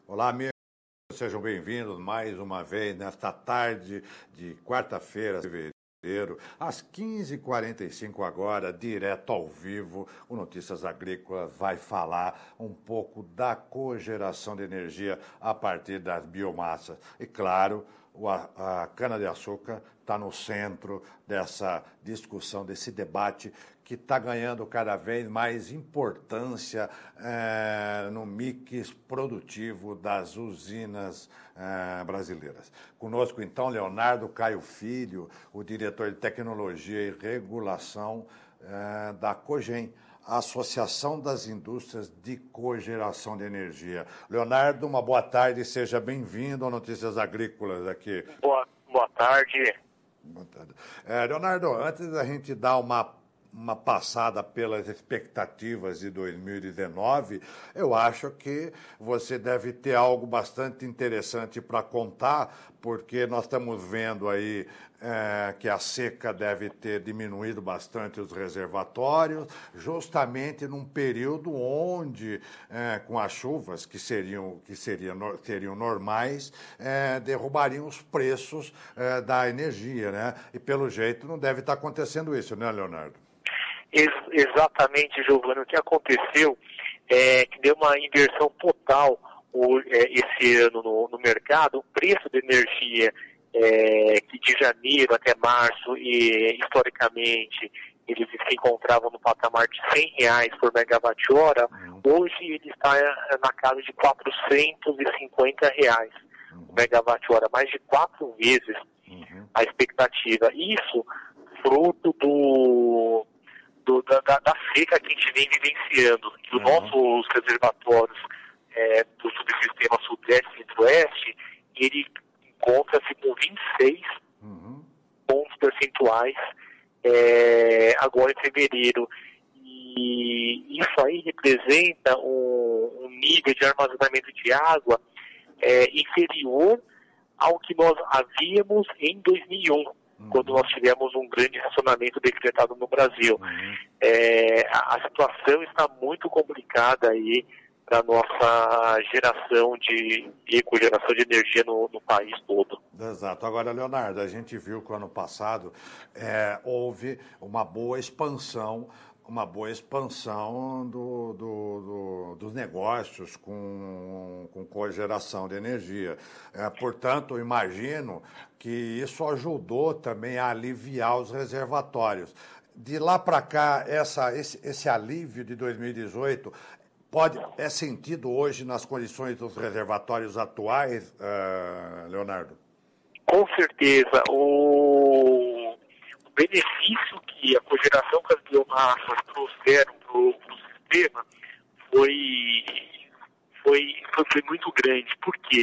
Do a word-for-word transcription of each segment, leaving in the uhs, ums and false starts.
Olá, amigos, sejam bem-vindos mais uma vez nesta tarde de quarta-feira, fevereiro, às quinze e quarenta e cinco agora, direto ao vivo. O Notícias Agrícolas vai falar um pouco da cogeração de energia a partir das biomassas. E, claro, a cana-de-açúcar está no centro dessa discussão, desse debate que está ganhando cada vez mais importância é, no mix produtivo das usinas é, brasileiras. Conosco, então, Leonardo Caio Filho, o diretor de Tecnologia e Regulação é, da Cogem, a Associação das Indústrias de Cogeração de Energia. Leonardo, uma boa tarde, seja bem-vindo ao Notícias Agrícolas aqui. Boa, boa tarde. Boa tarde. É, Leonardo, antes da gente dar uma uma passada pelas expectativas de dois mil e dezenove, eu acho que você deve ter algo bastante interessante para contar, porque nós estamos vendo aí é, que a seca deve ter diminuído bastante os reservatórios, justamente num período onde, é, com as chuvas que seriam, que seriam, seriam normais, é, derrubariam os preços é, da energia, né? E pelo jeito não deve estar acontecendo isso, né, Leonardo? Ex exatamente, Giovanni. O que aconteceu é que deu uma inversão total o, é, esse ano no, no mercado. O preço da energia, é, que de janeiro até março, e historicamente, eles se encontravam no patamar de cem reais por megawatt-hora, uhum. Hoje ele está na casa de quatrocentos e cinquenta reais uhum. por megawatt-hora, mais de quatro vezes uhum. a expectativa. Isso fruto do... Do, da, da seca que a gente vem vivenciando, que os uhum. nossos reservatórios é, do subsistema Sudeste e Centro-Oeste, ele encontra-se com vinte e seis uhum. pontos percentuais é, agora em fevereiro. E isso aí representa um, um nível de armazenamento de água é, inferior ao que nós havíamos em dois mil e um. Quando nós tivemos um grande racionamento decretado no Brasil. Uhum. É, a, a situação está muito complicada aí para a nossa geração de ecogeração de energia no, no país todo. Exato. Agora, Leonardo, a gente viu que o ano passado é, houve uma boa expansão uma boa expansão do, do, do, dos negócios com, com cogeração de energia. É, portanto, eu imagino que isso ajudou também a aliviar os reservatórios. De lá para cá, essa, esse, esse alívio de dois mil e dezoito pode, é sentido hoje nas condições dos reservatórios atuais, uh, Leonardo? Com certeza. O... O benefício que a cogeração com as biomassas trouxeram para o sistema foi, foi, foi, foi muito grande, porque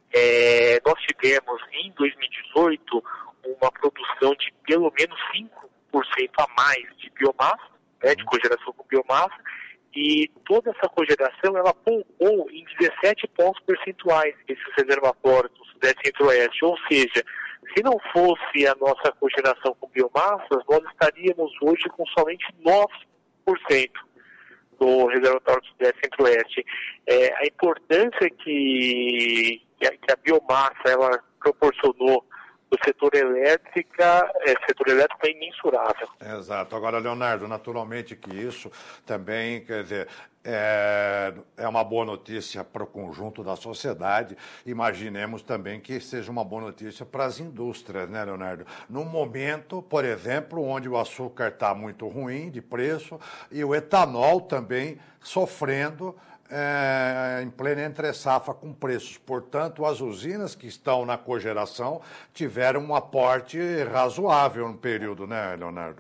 é, nós tivemos em dois mil e dezoito uma produção de pelo menos cinco por cento a mais de biomassa, né, de cogeração com biomassa, e toda essa cogeração ela poupou em dezessete pontos percentuais esses reservatórios do Sudeste e Centro-Oeste, ou seja, se não fosse a nossa cogeração com biomassas, nós estaríamos hoje com somente nove por cento do reservatório do Sudeste e Centro-Oeste. É, a importância que, que, a, que a biomassa ela proporcionou do setor elétrico, é, setor elétrico é imensurável. Exato. Agora, Leonardo, naturalmente que isso também, quer dizer, é, é uma boa notícia para o conjunto da sociedade. Imaginemos também que seja uma boa notícia para as indústrias, né, Leonardo? Num momento, por exemplo, onde o açúcar está muito ruim de preço e o etanol também sofrendo É, em plena entre-safra com preços. Portanto, as usinas que estão na cogeração tiveram um aporte razoável no período, né, Leonardo?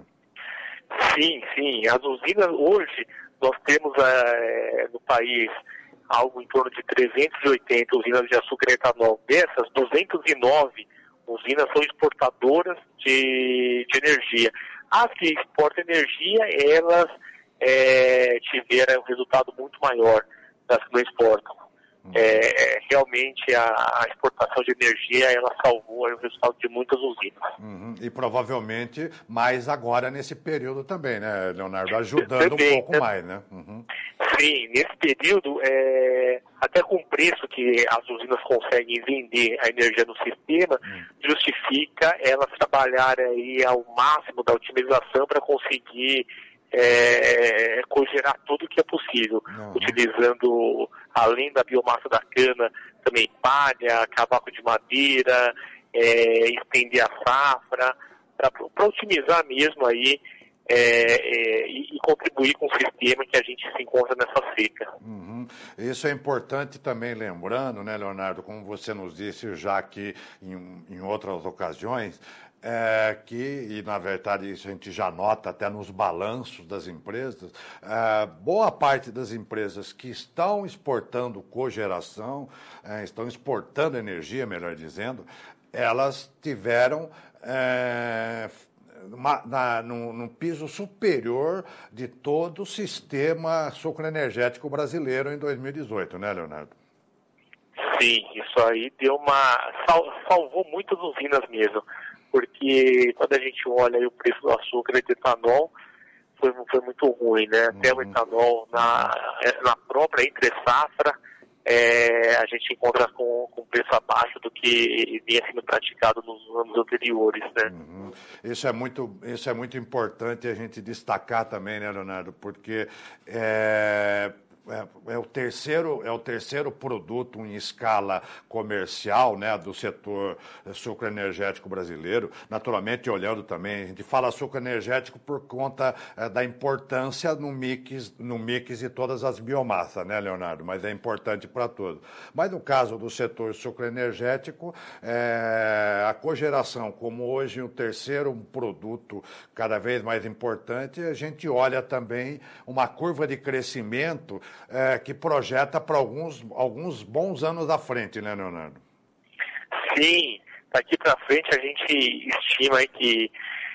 Sim, sim. As usinas, hoje, nós temos é, no país algo em torno de trezentas e oitenta usinas de açúcar e etanol. Dessas, duzentas e nove usinas são exportadoras de, de energia. As que exportam energia, elas é, tiveram um resultado muito maior das que não exportam. Uhum. É, realmente a, a exportação de energia ela salvou o resultado de muitas usinas. Uhum. E provavelmente mais agora nesse período também, né, Leonardo? Ajudando também, um pouco também. mais, né? Uhum. Sim, nesse período é, até com o preço que as usinas conseguem vender a energia no sistema, hum. justifica elas trabalharem aí ao máximo da otimização para conseguir é, cogerar tudo o que é possível, uhum. utilizando, além da biomassa da cana, também palha, cavaco de madeira, é, estender a safra, para otimizar mesmo aí é, é, e, e contribuir com o sistema que a gente se encontra nessa seca. Uhum. Isso é importante também, lembrando, né, Leonardo, como você nos disse já aqui em, em outras ocasiões, é, que, e na verdade isso a gente já nota até nos balanços das empresas, é, boa parte das empresas que estão exportando cogeração, é, estão exportando energia, melhor dizendo, elas tiveram é, uma, na, no, no piso superior de todo o sistema sucroenergético brasileiro em dois mil e dezoito, né, Leonardo? Sim, isso aí deu uma... Sal, salvou muitas usinas mesmo, porque quando a gente olha aí o preço do açúcar e do etanol, foi, foi muito ruim, né? Até uhum. o etanol na, na própria entre-safra, é, a gente encontra com, com preço abaixo do que vinha sendo praticado nos anos anteriores, né? Uhum. Isso é muito, isso é muito importante a gente destacar também, né, Leonardo? Porque é... É, é, o terceiro, é o terceiro produto em escala comercial, né, do setor sucroenergético brasileiro. Naturalmente, olhando também, a gente fala sucroenergético por conta é, da importância no mix, no mix de todas as biomassas, né, Leonardo? Mas é importante para todos. Mas no caso do setor sucroenergético, é, a cogeração, como hoje o terceiro produto cada vez mais importante, a gente olha também uma curva de crescimento É, que projeta para alguns, alguns bons anos à frente, né, Leonardo? Sim, daqui para frente a gente estima aí que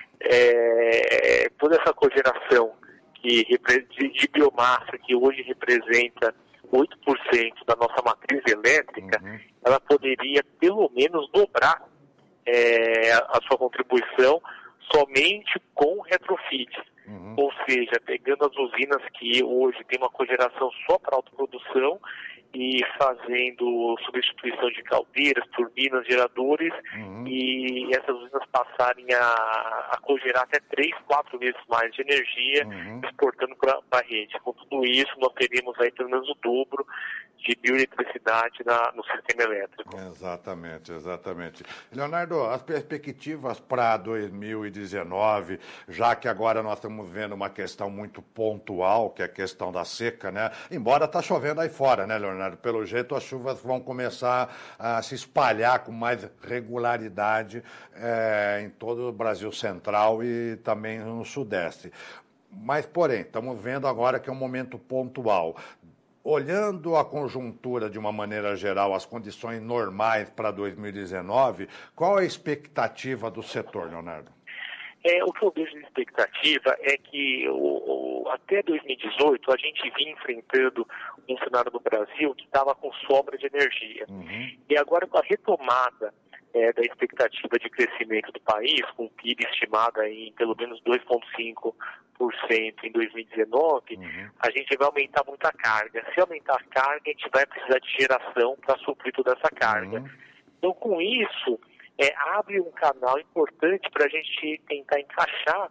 é, toda essa cogeração que, de, de biomassa, que hoje representa oito por cento da nossa matriz elétrica, uhum. ela poderia pelo menos dobrar é, a sua contribuição somente com retrofit. Uhum. Ou seja, pegando as usinas que hoje tem uma cogeração só para autoprodução e fazendo substituição de caldeiras, turbinas, geradores, uhum. e essas usinas passarem a, a cogerar até três, quatro vezes mais de energia, uhum. exportando para a rede. Com tudo isso, nós teríamos aí pelo menos o dobro de bioeletricidade na, no sistema elétrico. Exatamente, exatamente. Leonardo, as perspectivas para dois mil e dezenove, já que agora nós estamos vendo uma questão muito pontual, que é a questão da seca, né? Embora está chovendo aí fora, né, Leonardo? Pelo jeito as chuvas vão começar a se espalhar com mais regularidade é, em todo o Brasil Central e também no Sudeste. Mas, porém, estamos vendo agora que é um momento pontual. Olhando a conjuntura de uma maneira geral, as condições normais para dois mil e dezenove, qual a expectativa do setor, Leonardo? É, o que eu vejo de expectativa é que o, o, até dois mil e dezoito a gente vinha enfrentando um cenário no Brasil que estava com sobra de energia. Uhum. E agora com a retomada é, da expectativa de crescimento do país, com o P I B estimado em pelo menos dois vírgula cinco por cento em dois mil e dezenove, uhum. a gente vai aumentar muito a carga. Se aumentar a carga, a gente vai precisar de geração para suprir toda essa carga. Uhum. Então, com isso, é, abre um canal importante para a gente tentar encaixar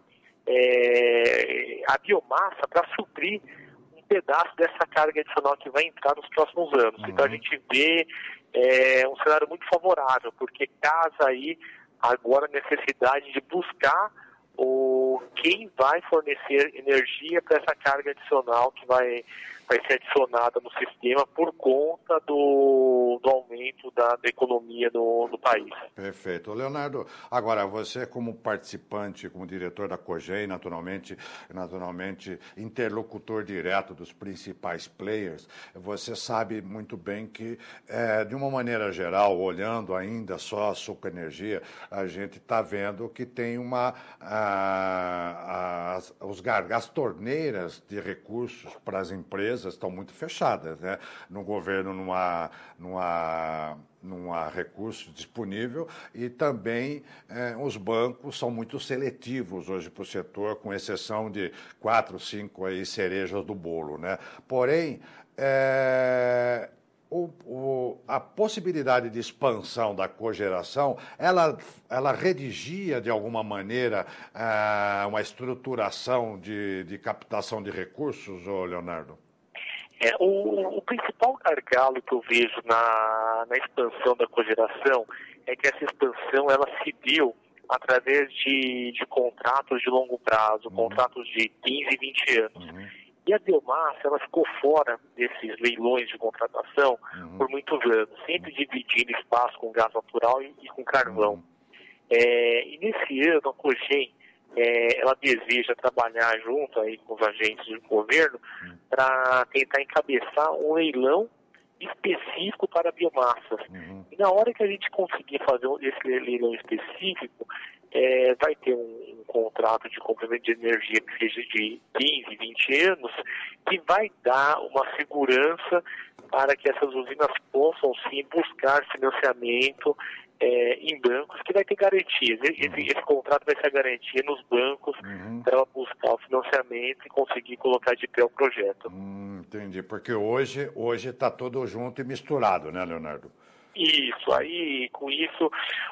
é, a biomassa para suprir um pedaço dessa carga adicional que vai entrar nos próximos anos. Uhum. Então, a gente vê é, um cenário muito favorável, porque casa aí agora a necessidade de buscar o, quem vai fornecer energia para essa carga adicional que vai, vai ser adicionada no sistema por conta do, do aumento da, da economia no, no país. Perfeito. Leonardo, agora você como participante, como diretor da COGEI, naturalmente, naturalmente interlocutor direto dos principais players, você sabe muito bem que, é, de uma maneira geral, olhando ainda só a Sucoenergia, a gente está vendo que tem uma... A, as, os, as torneiras de recursos para as empresas estão muito fechadas, né? No governo não há, não há, não há recurso disponível e também eh, os bancos são muito seletivos hoje para o setor, com exceção de quatro, cinco aí, cerejas do bolo, né? Porém, eh, o, o, a possibilidade de expansão da cogeração, ela, ela redigia de alguma maneira uh, uma estruturação de, de captação de recursos, ô Leonardo? É, o, o principal gargalo que eu vejo na, na expansão da cogeração é que essa expansão ela se deu através de, de contratos de longo prazo, uhum. contratos de quinze, vinte anos. Uhum. E a biomassa ela ficou fora desses leilões de contratação uhum. por muitos anos, sempre dividindo espaço com gás natural e, e com carvão. Uhum. É, e nesse ano a Cogem é, ela deseja trabalhar junto aí com os agentes do governo uhum. para tentar encabeçar um leilão específico para biomassas. Uhum. E na hora que a gente conseguir fazer esse leilão específico, é, vai ter um, um contrato de complemento de energia que seja de quinze, vinte anos, que vai dar uma segurança para que essas usinas possam sim buscar financiamento é, em bancos, que vai ter garantias. Esse, uhum. esse contrato vai ser a garantia nos bancos uhum. para ela buscar o financiamento e conseguir colocar de pé o projeto. Hum, entendi, porque hoje hoje está tudo junto e misturado, né, Leonardo? Isso, aí com isso,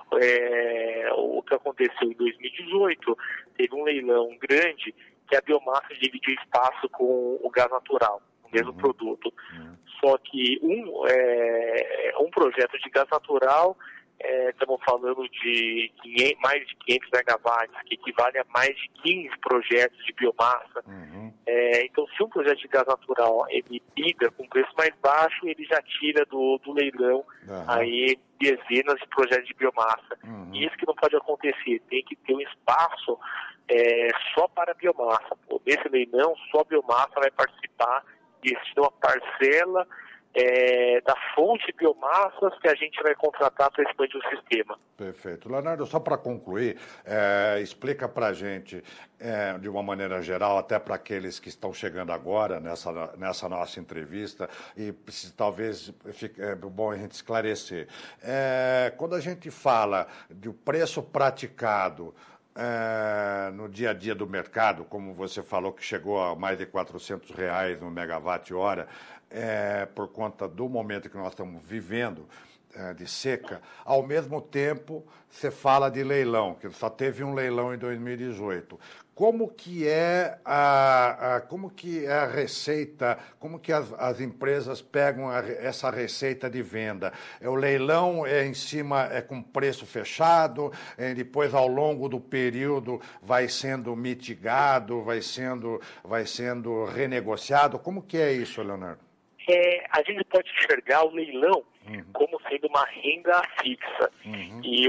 é, o que aconteceu em dois mil e dezoito, teve um leilão grande que a biomassa dividiu espaço com o gás natural, o mesmo uhum. produto. Uhum. Só que um, é, um projeto de gás natural, é, estamos falando de quinhentos, mais de quinhentos megawatts, que equivale a mais de quinze projetos de biomassa. Uhum. É, então, se um projeto de gás natural ele bida com preço mais baixo, ele já tira do, do leilão uhum. aí dezenas de projetos de biomassa. Uhum. E isso que não pode acontecer, tem que ter um espaço é, só para biomassa. Pô, nesse leilão, só a biomassa vai participar e existe uma parcela É, da fonte de biomassas que a gente vai contratar para expandir o sistema. Perfeito. Leonardo, só para concluir, é, explica para a gente, é, de uma maneira geral, até para aqueles que estão chegando agora nessa, nessa nossa entrevista, e talvez fique é, bom a gente esclarecer. É, quando a gente fala do preço praticado É, no dia a dia do mercado, como você falou que chegou a mais de quatrocentos reais no megawatt-hora, é, por conta do momento que nós estamos vivendo, é, de seca, ao mesmo tempo você fala de leilão, que só teve um leilão em dois mil e dezoito. Como que é a, a, como que é a receita, como que as, as empresas pegam a, essa receita de venda? É o leilão é em cima, é com preço fechado, é, depois ao longo do período vai sendo mitigado, vai sendo, vai sendo renegociado. Como que é isso, Leonardo? É, a gente pode enxergar o leilão uhum. como sendo uma renda fixa uhum. e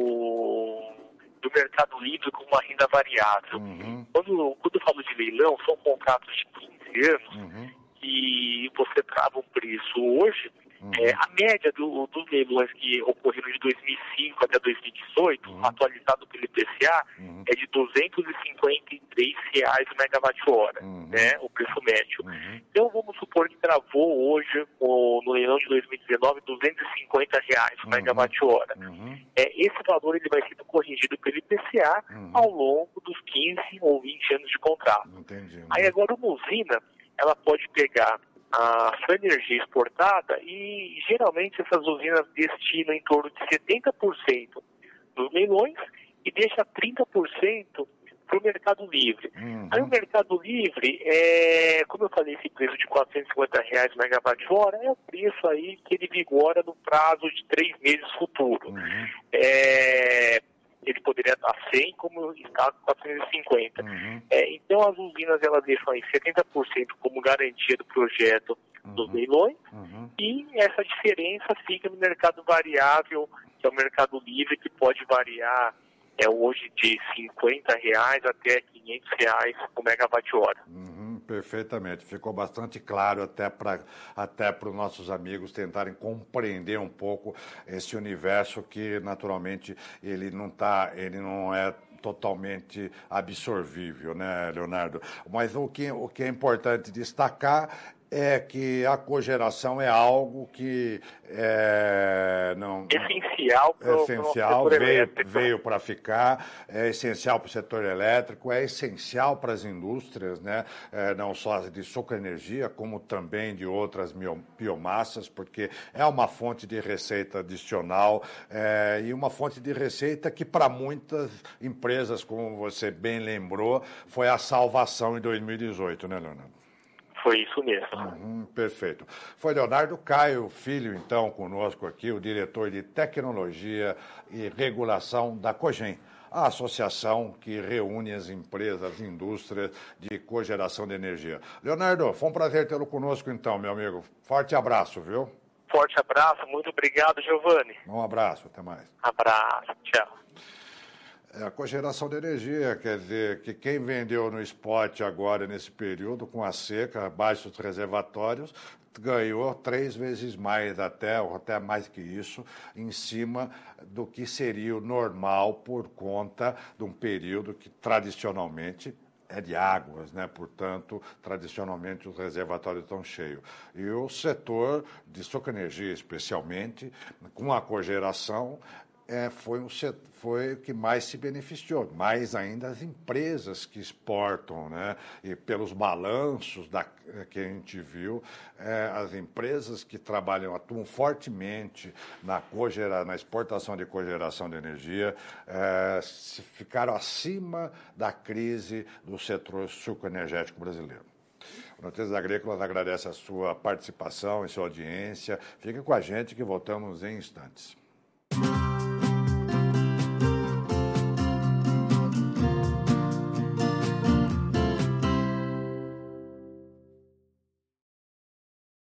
o do Mercado Livre como uma renda variável. Uhum. Quando, quando eu falo de leilão, são contratos de quinze anos uhum. que você trava um preço hoje. Uhum. É, a média do, dos leilões que ocorreram de dois mil e cinco até dois mil e dezoito, uhum. atualizado pelo I P C A, uhum. é de duzentos e cinquenta e três reais o megawatt-hora, uhum. né, o preço médio. Uhum. Então, vamos supor que travou hoje, o, no leilão de dois mil e dezenove, duzentos e cinquenta reais o uhum. megawatt-hora. Uhum. É, esse valor ele vai sendo corrigido pelo I P C A uhum. ao longo dos quinze ou vinte anos de contrato. Entendi, né? Aí, agora, uma usina, ela pode pegar a sua energia exportada e geralmente essas usinas destinam em torno de setenta por cento dos leilões e deixa trinta por cento para o Mercado Livre. Uhum. Aí o Mercado Livre, é, como eu falei, esse preço de quatrocentos e cinquenta reais megawatt-hora é o preço aí que ele vigora no prazo de três meses futuro. Uhum. É, ele poderia estar cem, como está quatrocentos e cinquenta. Uhum. É, então, as usinas elas deixam aí setenta por cento como garantia do projeto uhum. dos leilões uhum. e essa diferença fica no mercado variável, que é o Mercado Livre, que pode variar é, hoje de cinquenta reais até quinhentos reais por megawatt-hora. Uhum, perfeitamente. Ficou bastante claro até para até para os nossos amigos tentarem compreender um pouco esse universo que, naturalmente, ele não tá, ele não é totalmente absorvível, né, Leonardo? Mas o que, o que é importante destacar é que a cogeração é algo que é não, essencial para é essencial, o setor veio, elétrico. veio para ficar, é essencial para o setor elétrico, é essencial para as indústrias, né? É, não só de sucroenergia, como também de outras biomassas, porque é uma fonte de receita adicional é, e uma fonte de receita que para muitas empresas, como você bem lembrou, foi a salvação em dois mil e dezoito, né, Leonardo? Foi isso mesmo. Uhum, perfeito. Foi Leonardo Caio Filho, então, conosco aqui, o diretor de Tecnologia e Regulação da Cogem, a associação que reúne as empresas, as indústrias de cogeração de energia. Leonardo, foi um prazer tê-lo conosco, então, meu amigo. Forte abraço, viu? Forte abraço, muito obrigado, Giovanni. Um abraço, até mais. Abraço, tchau. É a cogeração de energia, quer dizer, que quem vendeu no spot agora, nesse período, com a seca, abaixo dos reservatórios, ganhou três vezes mais até, ou até mais que isso, em cima do que seria o normal por conta de um período que, tradicionalmente, é de águas, né? Portanto, tradicionalmente os reservatórios estão cheios. E o setor de sucroenergia, especialmente, com a cogeração, É, foi, um, foi o que mais se beneficiou, mais ainda as empresas que exportam, né? E pelos balanços da, que a gente viu, é, as empresas que trabalham, atuam fortemente na, cogera, na exportação de cogeração de energia, é, ficaram acima da crise do setor sucroenergético brasileiro. O Notícias Agrícolas agradece a sua participação e sua audiência. Fique com a gente que voltamos em instantes.